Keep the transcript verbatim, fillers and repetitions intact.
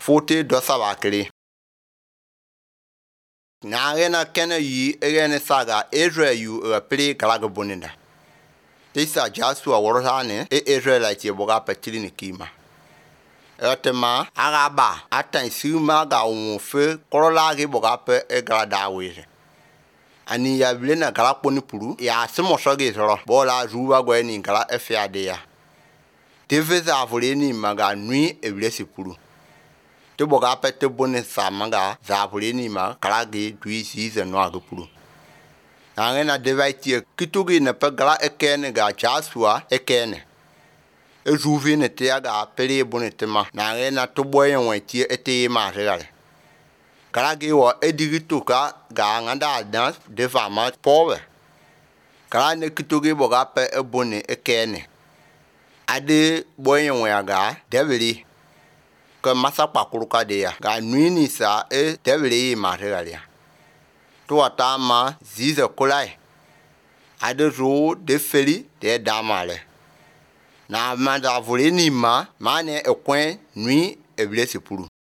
Fote do sabakri. Na rena kena yi rene saga Israel yu repli kalaga bonenda. Tisa Joshua worhane e Israelite boga petili ni kima. Etema araba atan sima ga onfe korolagi boga pe e grada weze. Ani ya blena kala poni puru ya simo soge soro bola ruwa gwe ni kala efiade ya. Teveza avole ni maga nui e blesi puru. Te boga pe te bone samaga za avole ni ma kala ge dui season no agpuru. Angena devaiti kitugi ne pegala ekene ga Joshua ekene. E juvi ne te aga pele bonetema na angena to boye wenti ete ma regale. Kala ge wo edigituka ga nganda dance de fama powe. Kala ne kitugi boga pe e bone ekene. Ade boye wenga devili. Ke masa pakuruka de ya ga nuini sa e devili ma regale. To atama zize kulai ade ro de feli de damale na manda vole ni ma mane ekwen nui e blesse puru